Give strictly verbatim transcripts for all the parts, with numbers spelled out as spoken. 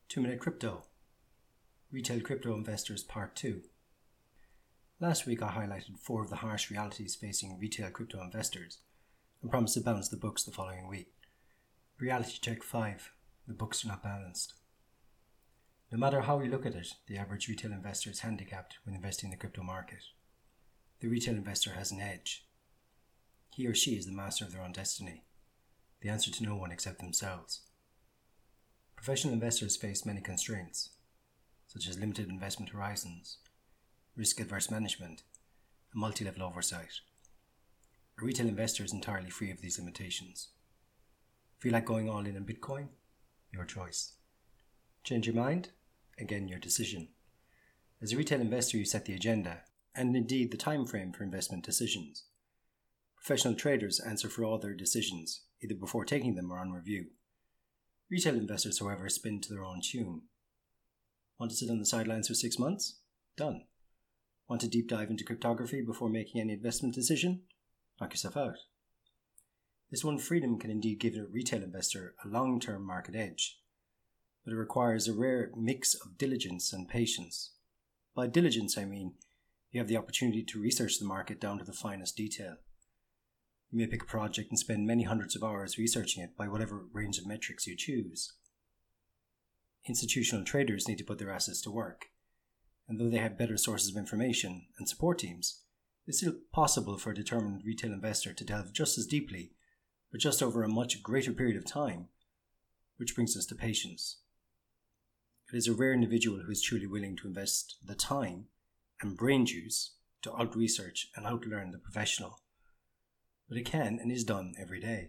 two minute Crypto, Retail Crypto Investors Part two. Last week I highlighted four of the harsh realities facing retail crypto investors and promised to balance the books the following week. Reality check five. The books are not balanced. No matter how you look at it, the average retail investor is handicapped when investing in the crypto market. The retail investor has an edge. He or she is the master of their own destiny, the answer to no one except themselves. Professional investors face many constraints, such as limited investment horizons, risk-adverse management, and multi-level oversight. A retail investor is entirely free of these limitations. Feel like going all in on Bitcoin? Your choice. Change your mind? Again, your decision. As a retail investor, you set the agenda, and indeed the time frame for investment decisions. Professional traders answer for all their decisions, either before taking them or on review. Retail investors, however, spin to their own tune. Want to sit on the sidelines for six months? Done. Want to deep dive into cryptography before making any investment decision? Knock yourself out. This one freedom can indeed give a retail investor a long-term market edge, but it requires a rare mix of diligence and patience. By diligence, I mean you have the opportunity to research the market down to the finest detail. You may pick a project and spend many hundreds of hours researching it by whatever range of metrics you choose. Institutional traders need to put their assets to work, and though they have better sources of information and support teams, it's still possible for a determined retail investor to delve just as deeply, but just over a much greater period of time, which brings us to patience. It is a rare individual who is truly willing to invest the time and brain juice to out-research and out-learn the professional. But it can and is done every day.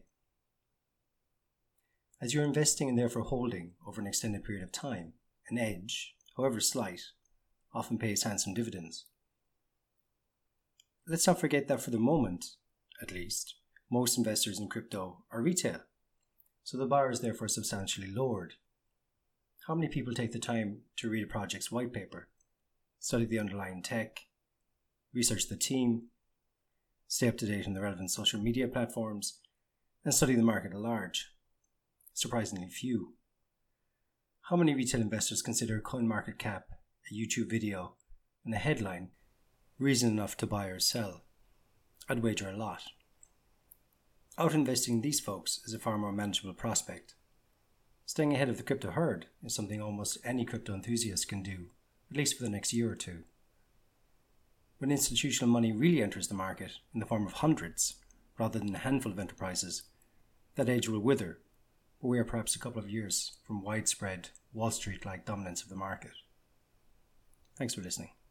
As you're investing and therefore holding over an extended period of time, an edge, however slight, often pays handsome dividends. Let's not forget that for the moment, at least, most investors in crypto are retail, so the bar is therefore substantially lowered. How many people take the time to read a project's white paper, study the underlying tech, research the team, stay up to date on the relevant social media platforms, and study the market at large? Surprisingly few. How many retail investors consider CoinMarketCap, a YouTube video, and a headline reason enough to buy or sell? I'd wager a lot. Out-investing these folks is a far more manageable prospect. Staying ahead of the crypto herd is something almost any crypto enthusiast can do, at least for the next year or two. When institutional money really enters the market in the form of hundreds, rather than a handful of enterprises, that edge will wither, but we are perhaps a couple of years from widespread Wall Street-like dominance of the market. Thanks for listening.